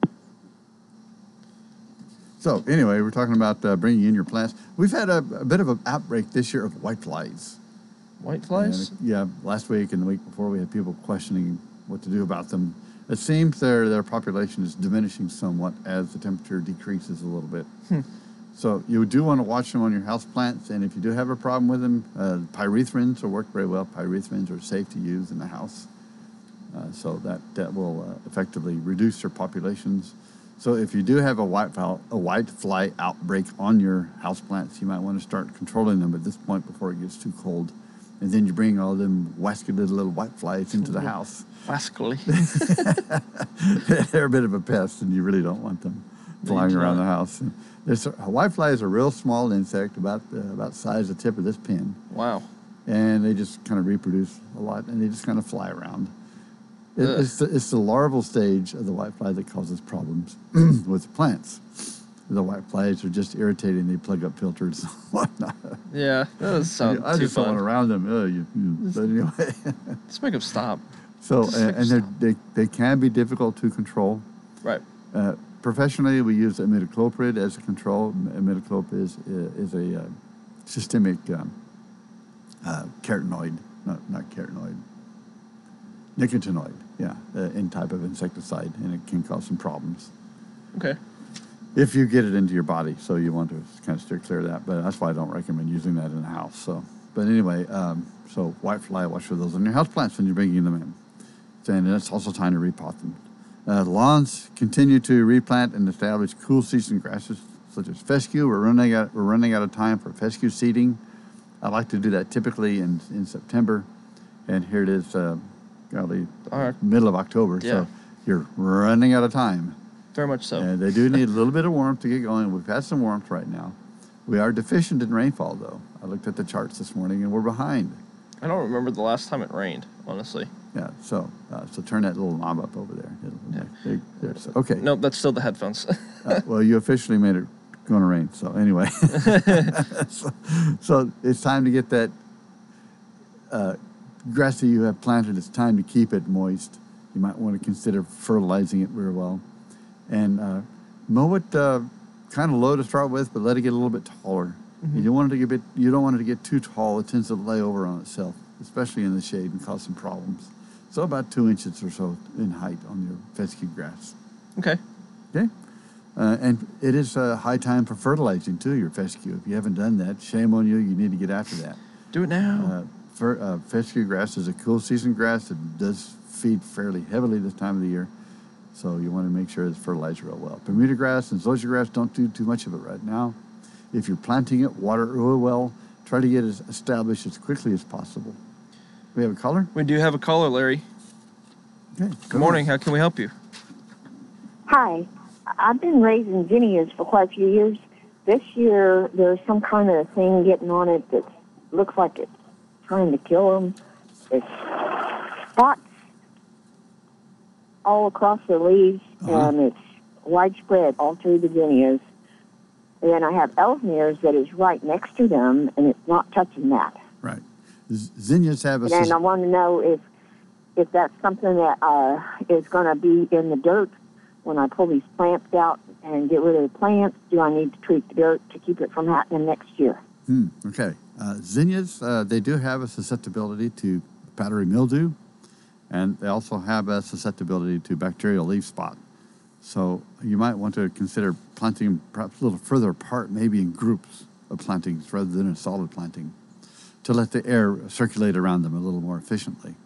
So anyway, we're talking about uh, bringing in your plants. We've had a, a bit of an outbreak this year of whiteflies. Whiteflies? And, yeah, last week and the week before we had people questioning what to do about them. It seems their their population is diminishing somewhat as the temperature decreases a little bit. Hmm. So you do want to watch them on your house plants, and if you do have a problem with them, uh, pyrethrins will work very well. Pyrethrins are safe to use in the house, uh, so that that will uh, effectively reduce their populations. So if you do have a white fly, a white fly outbreak on your house plants, you might want to start controlling them at this point before it gets too cold. And then you bring all them wascally little white flies into the house. Wascally. They're a bit of a pest, and you really don't want them flying do around not. the house. There's, a white fly is a real small insect, about uh, about the size of the tip of this pin. Wow. And they just kind of reproduce a lot, and they just kind of fly around. It, Ugh. it's, the, it's the larval stage of the white fly that causes problems with plants. The white flies are just irritating. They plug up filters and whatnot. Yeah, that does sound I too just don't fun. want around them. Oh, you, you, but anyway. Let's make them stop. So, Just uh, make 'em and they're- stop. they they can be difficult to control. Right. Uh, professionally, we use imidacloprid as a control. Imidacloprid is is a uh, systemic um, uh, carotenoid, not not carotenoid, nicotinoid. Yeah, uh, in type of insecticide, and it can cause some problems Okay. if you get it into your body. So you want to kind of steer clear of that. But that's why I don't recommend using that in the house. So, but anyway, um, so white fly, watch for those on your house plants when you're bringing them in. And it's also time to repot them. Uh, lawns continue to replant and establish cool season grasses such as fescue. We're running out. We're running out of time for fescue seeding. I like to do that typically in, in September, and here it is, uh, golly, Alright. middle of October. Yeah. So you're running out of time. Very much so. And they do need a little bit of warmth to get going. We've had some warmth right now. We are deficient in rainfall, though. I looked at the charts this morning, and we're behind. I don't remember the last time it rained, honestly. Yeah, so uh, so turn that little knob up over there. It'll, Yeah. there, there, so- okay. Nope, that's still the headphones. Uh, well, you officially made it going to rain. So anyway, so, so it's time to get that uh, grass that you have planted. It's time to keep it moist. You might want to consider fertilizing it very well, and uh, mow it uh, kind of low to start with, but let it get a little bit taller. Mhm. You don't want it to get bit, you don't want it to get too tall. It tends to lay over on itself, especially in the shade, and cause some problems. So about two inches or so in height on your fescue grass. Okay. Okay. Uh, and it is a high time for fertilizing too, your fescue. If you haven't done that, shame on you. You need to get after that. Do it now. Uh, fer, uh, fescue grass is a cool season grass. It does feed fairly heavily this time of the year. So you want to make sure it's fertilized real well. Bermuda grass and zoysia grass, don't do too much of it right now. If you're planting it, water it real well. Try to get it established as quickly as possible. We have a caller? We do have a caller, Larry. Okay. Good morning. How can we help you? Hi. I've been raising zinnias for quite a few years. This year, there's some kind of thing getting on it that looks like it's trying to kill them. It's spots all across the leaves, Uh-huh. and it's widespread all through the zinnias. And then I have Ellesmere's that is right next to them, and it's not touching that. Right. Z- Zinnias have a... And I want to know if if that's something that uh, is going to be in the dirt when I pull these plants out and get rid of the plants. Do I need to treat the dirt to keep it from happening next year? Hmm, okay. Uh, zinnias, uh, they do have a susceptibility to powdery mildew, and they also have a susceptibility to bacterial leaf spot. So you might want to consider planting them perhaps a little further apart, maybe in groups of plantings rather than a solid planting, to let the air circulate around them a little more efficiently.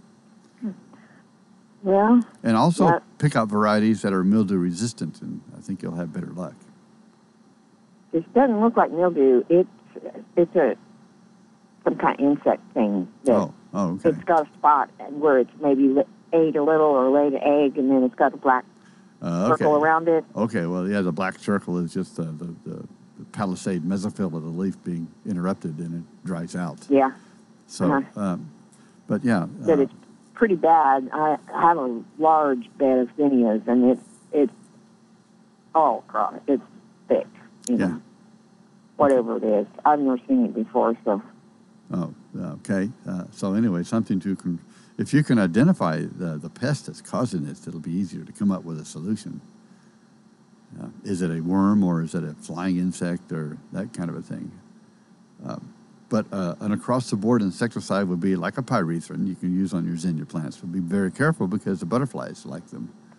Well, And also Yeah. pick out varieties that are mildew resistant, and I think you'll have better luck. this doesn't look like mildew. It's it's a some kind of insect thing. That Oh, oh, okay. It's got a spot where it's maybe li- ate a little or laid an egg, and then it's got a black Uh, okay. circle around it. Okay, well, yeah, the black circle is just the, the, the, the palisade mesophyll of the leaf being interrupted, and it dries out. Yeah. So, Uh-huh. um, but yeah, That uh, it's pretty bad. I have a large bed of zinnias, and it's it's all across. It's thick. You know, yeah. whatever it is. I've never seen it before, so Oh, okay. Uh, so anyway, something to, con- if you can identify the, the pest that's causing this, it'll be easier to come up with a solution. Uh, is it a worm, or is it a flying insect, or that kind of a thing? Um, but uh, an across-the-board insecticide would be like a pyrethrin you can use on your zinnia plants. But be very careful because the butterflies like them.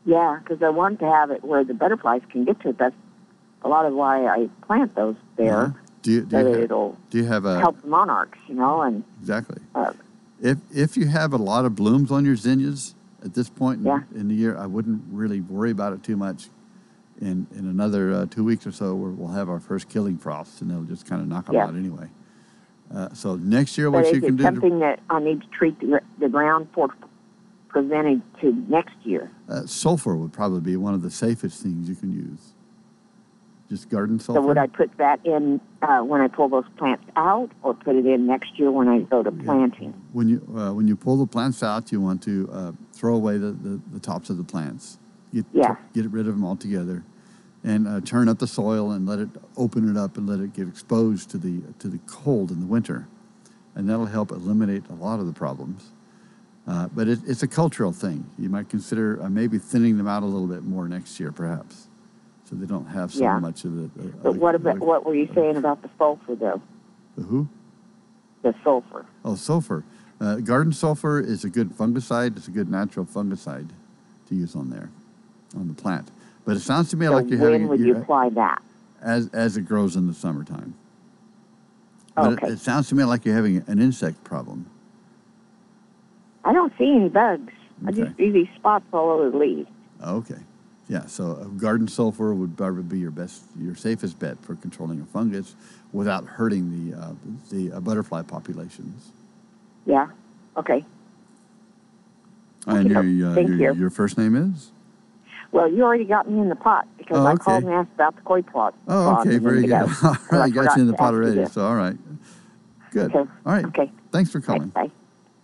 Yeah, because I want to have it where the butterflies can get to it. That's a lot of why I plant those there. Uh-huh. Do you, do, so you that have, it'll do you have a... help the monarchs, you know, and... Exactly. Uh, if if you have a lot of blooms on your zinnias at this point in, Yeah. in the year, I wouldn't really worry about it too much. In in another uh, two weeks or so, we're, we'll have our first killing frosts, and they'll just kind of knock them Yeah. out anyway. Uh, so next year, but what is you can it do... something To, that I need to treat the, gr- the ground for preventing to next year? uh, sulfur would probably be one of the safest things you can use. Just garden sulfur. So would I put that in uh, when I pull those plants out, or put it in next year when I go to planting? When you uh, when you pull the plants out, you want to uh, throw away the, the, the tops of the plants. Get, Yeah. Get rid of them altogether, and uh, turn up the soil and let it open it up and let it get exposed to the to the cold in the winter, and that'll help eliminate a lot of the problems. Uh, but it, it's a cultural thing. You might consider uh, maybe thinning them out a little bit more next year, perhaps, so they don't have so Yeah. much of the. Uh, But what about what were you saying about the sulfur, though? The who? The sulfur. Oh, sulfur. Uh, garden sulfur is a good fungicide. It's a good natural fungicide to use on there, on the plant. But it sounds to me So like you're when having... would you you're- apply that? As, as it grows in the summertime. But Okay. it, it sounds to me like you're having an insect problem. I don't see any bugs. I Okay. just see these spots all over the leaves. Okay. Yeah, so uh, garden sulfur would probably be your best, your safest bet for controlling a fungus without hurting the, uh, the uh, butterfly populations. Yeah. Okay. And your, Okay, uh, thank your, you. your first name is? Well, you already got me in the pot because Oh, I okay. called and asked about the koi plot. Oh, plot okay, a very minute good. ago. All So I right, got forgot you in the to pot ask you already, this. so all right. Good. Okay. All right. Okay. Thanks for calling. Bye.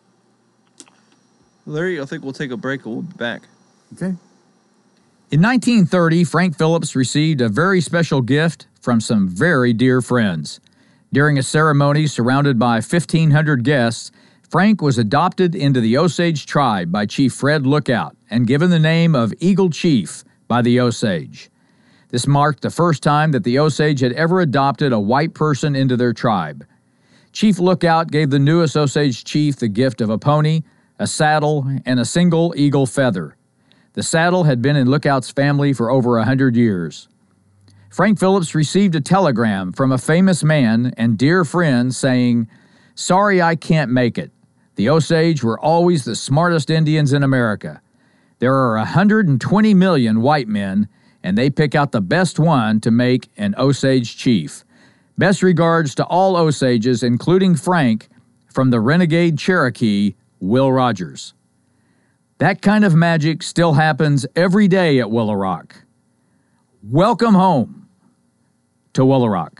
Larry, I think we'll take a break and we'll be back. Okay. In nineteen thirty, Frank Phillips received a very special gift from some very dear friends. During a ceremony surrounded by fifteen hundred guests, Frank was adopted into the Osage tribe by Chief Fred Lookout and given the name of Eagle Chief by the Osage. This marked the first time that the Osage had ever adopted a white person into their tribe. Chief Lookout gave the newest Osage chief the gift of a pony, a saddle, and a single eagle feather. The saddle had been in Lookout's family for over a hundred years. Frank Phillips received a telegram from a famous man and dear friend saying, "Sorry I can't make it. The Osage were always the smartest Indians in America. There are one hundred twenty million white men, and they pick out the best one to make an Osage chief. Best regards to all Osages, including Frank, from the renegade Cherokee, Will Rogers." That kind of magic still happens every day at Willow Rock. Welcome home to Willow Rock.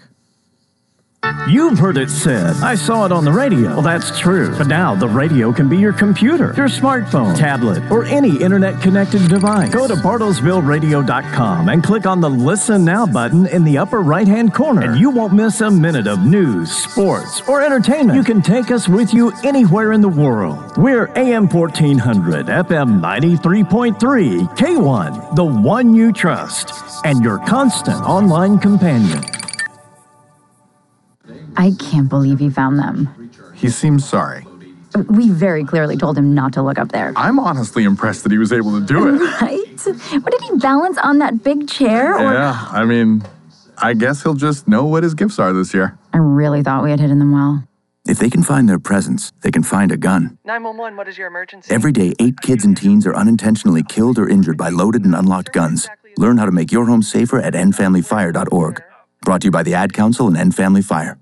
You've heard it said, I saw it on the radio. Well, that's true. But now the radio can be your computer, your smartphone, tablet, or any internet-connected device. Go to bartlesville radio dot com and click on the Listen Now button in the upper right-hand corner, and you won't miss a minute of news, sports, or entertainment. You can take us with you anywhere in the world. We're A M fourteen hundred, F M ninety-three point three, K one, the one you trust, and your constant online companion. I can't believe he found them. He seems sorry. We very clearly told him not to look up there. I'm honestly impressed that he was able to do it. Right? What did he balance on that big chair? Or... Yeah, I mean, I guess he'll just know what his gifts are this year. I really thought we had hidden them well. If they can find their presents, they can find a gun. nine one one, what is your emergency? Every day, eight kids and teens are unintentionally killed or injured by loaded and unlocked guns. Learn how to make your home safer at end family fire dot org. Brought to you by the Ad Council and End Family Fire.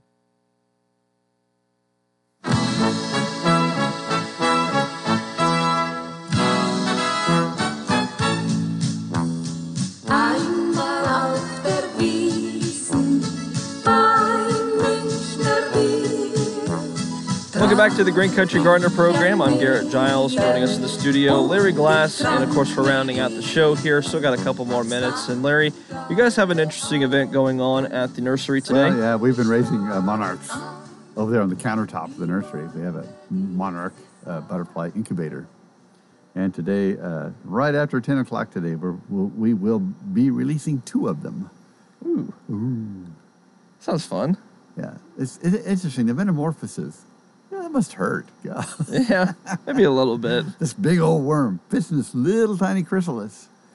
Welcome back to the Green Country Gardener program. I'm Garrett Giles. Joining us in the studio, Larry Glass, and of course, for rounding out the show here. Still got a couple more minutes. And Larry, you guys have an interesting event going on at the nursery today. Well, yeah, we've been raising uh, monarchs over there on the countertop of the nursery. We have a monarch uh, butterfly incubator. And today, uh, right after ten o'clock today, we're, we'll, we will be releasing two of them. Ooh. Ooh. Sounds fun. Yeah. It's, it's interesting. The metamorphosis. Yeah, that must hurt. God. Yeah, maybe a little bit. This big old worm fits in this little tiny chrysalis.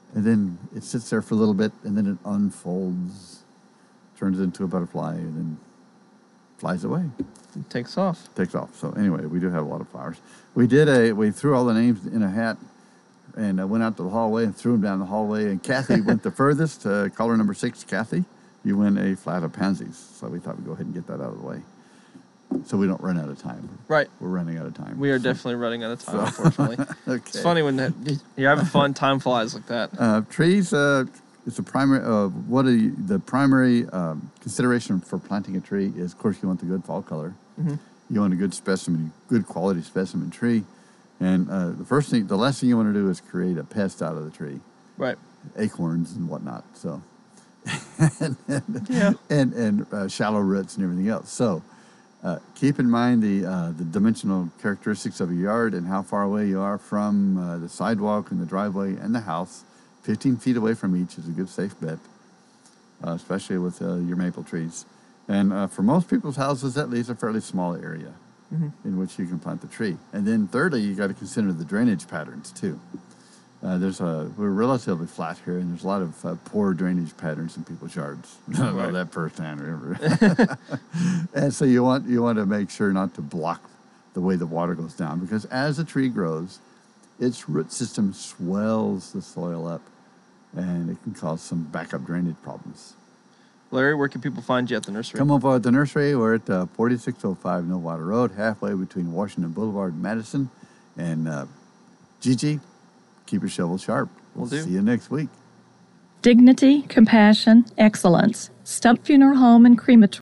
and then it sits there for a little bit, and then it unfolds, turns into a butterfly, and then flies away. It takes off. Takes off. So anyway, we do have a lot of flowers. We did a, we threw all the names in a hat, and I went out to the hallway and threw them down the hallway, and Kathy went the furthest, uh, caller number six, Kathy. You win a flat of pansies. So we thought we'd go ahead and get that out of the way, so we don't run out of time. Right. We're running out of time. We are so. definitely running out of time, So- unfortunately. Okay. It's funny when that, you're having fun, time flies like that. Uh, trees, uh, it's a primary, uh, what are you, the primary um, consideration for planting a tree is, of course, you want the good fall color. Mhm. You want a good specimen, good quality specimen tree. And uh, the first thing, the last thing you want to do is create a pest out of the tree. Right. Acorns and whatnot. So, and, and, Yeah. and, and uh, shallow roots and everything else. So, uh, keep in mind the uh, the dimensional characteristics of a yard and how far away you are from uh, the sidewalk and the driveway and the house. fifteen feet away from each is a good safe bet, uh, especially with uh, your maple trees. And uh, for most people's houses, that leaves a fairly small area Mhm. in which you can plant the tree. And then thirdly, you got to consider the drainage patterns too. Uh, there's a we're relatively flat here, and there's a lot of uh, poor drainage patterns in people's yards. I know Right. that firsthand. Remember? And so you want you want to make sure not to block the way the water goes down, because as the tree grows, its root system swells the soil up, and it can cause some backup drainage problems. Larry, where can people find you at the nursery? Come over at the nursery. We're at uh, forty-six oh five No Water Road, halfway between Washington Boulevard and Madison. And uh, Gigi, keep your shovel sharp. We'll Will do. see you next week. Dignity, compassion, excellence. Stump Funeral Home and Crematory.